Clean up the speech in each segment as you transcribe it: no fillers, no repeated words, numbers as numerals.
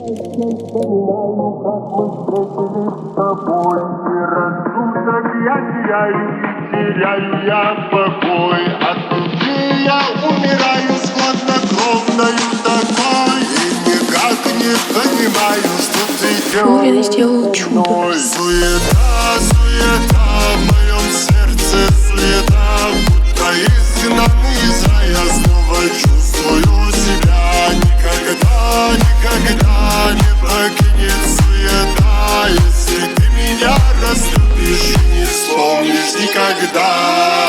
Вспоминаю, как мы встретились с тобой, и рассудок я теряю, теряю я покой. От любви я умираю с хладнокровною такой, и никак не понимаю, что ты делаешь со мной. Суета, суета в моем сердце, суета, будто изгнанный из рая. Снова чувствую себя, никогда, никогда не покинет суета. Если ты меня разлюбишь и не вспомнишь никогда.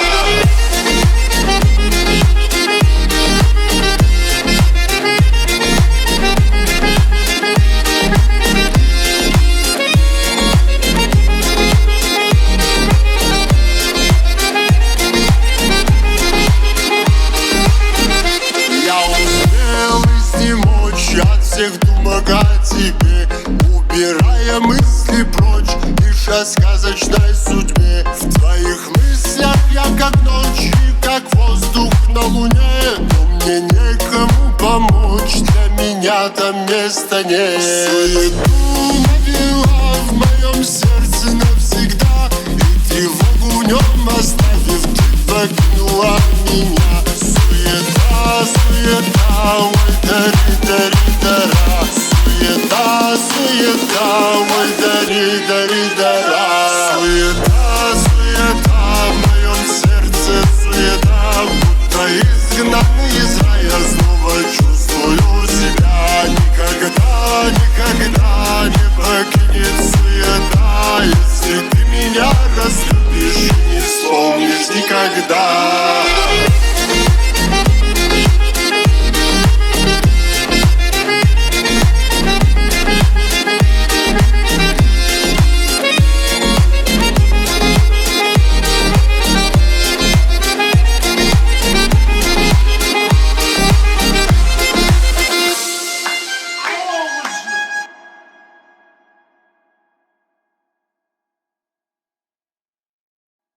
От всех думок о тебе, убирая мысли прочь, лишь о сказочной судьбе. В твоих мыслях я как ночь и как воздух на луне, но мне некому помочь, для меня там места нет. Суету навела в моем сердце навсегда, и тревогу в нем оставив, ты покинула меня. Суета, суета, ой, тари-тари-тара.